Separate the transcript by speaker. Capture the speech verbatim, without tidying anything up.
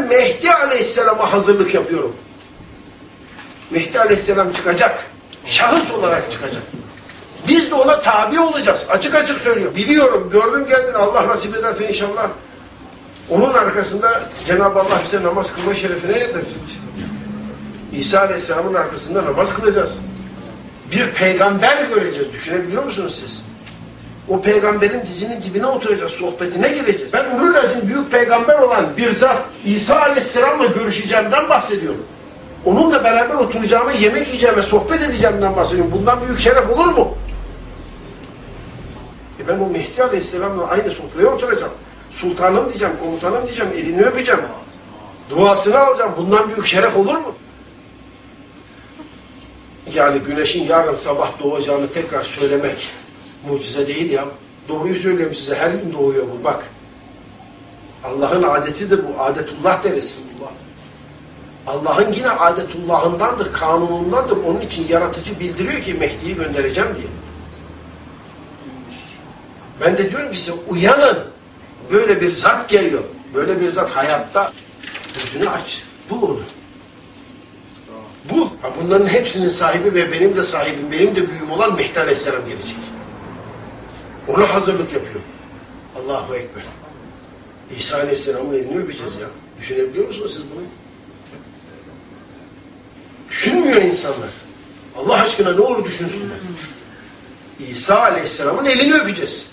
Speaker 1: Mehdi Aleyhisselam'a hazırlık yapıyorum. Mehdi Aleyhisselam çıkacak. Şahıs olarak çıkacak. Biz de ona tabi olacağız. Açık açık söylüyor. Biliyorum, gördüm geldim. Allah nasip ederse inşallah. Onun arkasında Cenab-ı Allah bize namaz kılma şerefine erdirsin. İsa Aleyhisselam'ın arkasında namaz kılacağız. Bir peygamber göreceğiz. Düşünebiliyor musunuz siz? O peygamberin dizinin dibine oturacağız. Sohbetine gireceğiz. Ben ulul azim büyük peygamber olan bir zat İsa Aleyhisselam'la görüşeceğimden bahsediyorum. Onunla beraber oturacağıma, yemek yiyeceğime, sohbet edeceğimden bahsediyorum. Bundan büyük şeref olur mu? E ben o Mehdi Aleyhisselam'la aynı sofraya oturacağım. Sultanım diyeceğim, komutanım diyeceğim, elini öpeceğim. Duasını alacağım. Bundan büyük şeref olur mu? Yani güneşin yarın sabah doğacağını tekrar söylemek mucize değil ya. Doğruyu söylüyorum size. Her gün doğuyor bu. Bak. Allah'ın adetidir bu. Adetullah deriz. Allah'ın yine adetullahındandır, kanunundandır. Onun için yaratıcı bildiriyor ki Mehdi'yi göndereceğim diye. Ben de diyorum ki size uyanın. Böyle bir zat geliyor. Böyle bir zat hayatta. Gözünü aç. Bul onu. Bul. Ha bunların hepsinin sahibi ve benim de sahibim, benim de büyüğüm olan Mehdi Aleyhisselam gelecek. Ona hazırlık yapıyor. Allahu Ekber. İsa Aleyhisselam'ın elini öpeceğiz ya. Düşünebiliyor musunuz siz bunu? Düşünmüyor insanlar. Allah aşkına ne olur düşünsünler. İsa Aleyhisselam'ın elini öpeceğiz.